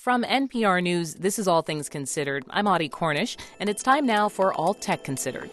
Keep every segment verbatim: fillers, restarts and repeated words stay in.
From N P R News, this is All Things Considered. I'm Audie Cornish, and it's time now for All Tech Considered.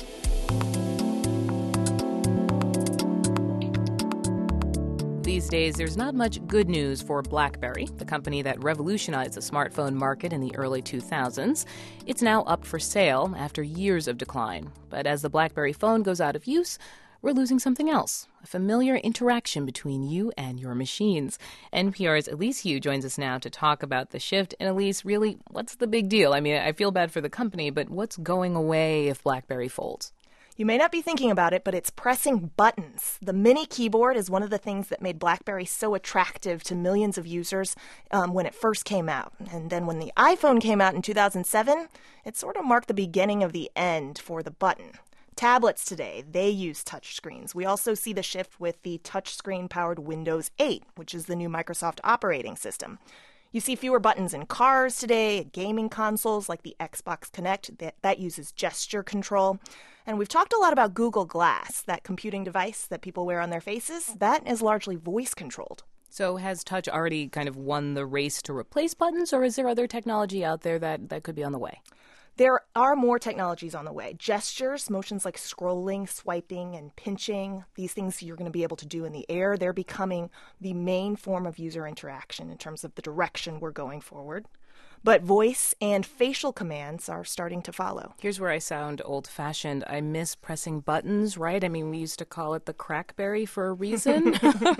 These days, there's not much good news for BlackBerry, the company that revolutionized the smartphone market in the early two thousands. It's now up for sale after years of decline. But as the BlackBerry phone goes out of use, we're losing something else, a familiar interaction between you and your machines. N P R's Elise Hu joins us now to talk about the shift. And Elise, really, what's the big deal? I mean, I feel bad for the company, but what's going away if BlackBerry folds? You may not be thinking about it, but it's pressing buttons. The mini keyboard is one of the things that made BlackBerry so attractive to millions of users um, when it first came out. And then when the iPhone came out in two thousand seven, it sort of marked the beginning of the end for the button. Tablets today, they use touchscreens. We also see the shift with the touchscreen-powered Windows eight, which is the new Microsoft operating system. You see fewer buttons in cars today, gaming consoles like the Xbox Kinect, that, that uses gesture control. And we've talked a lot about Google Glass, that computing device that people wear on their faces. That is largely voice-controlled. So has touch already kind of won the race to replace buttons, or is there other technology out there that, that could be on the way? There are more technologies on the way. Gestures, motions like scrolling, swiping, and pinching, these things you're going to be able to do in the air, they're becoming the main form of user interaction in terms of the direction we're going forward. But voice and facial commands are starting to follow. Here's where I sound old-fashioned. I miss pressing buttons, right? I mean, we used to call it the crackberry for a reason.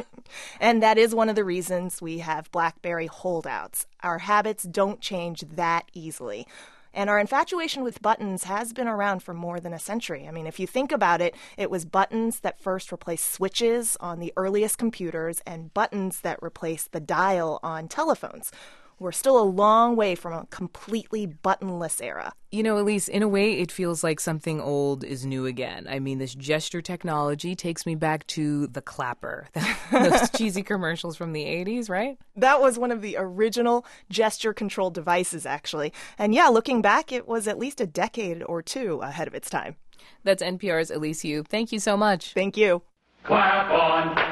And that is one of the reasons we have BlackBerry holdouts. Our habits don't change that easily. And our infatuation with buttons has been around for more than a century. I mean, if you think about it, it was buttons that first replaced switches on the earliest computers and buttons that replaced the dial on telephones. We're still a long way from a completely buttonless era. You know, Elise, in a way, it feels like something old is new again. I mean, this gesture technology takes me back to the clapper, those cheesy commercials from the eighties, right? That was one of the original gesture-controlled devices, actually. And yeah, looking back, it was at least a decade or two ahead of its time. That's N P R's Elise Hu. Thank you so much. Thank you. Clap on.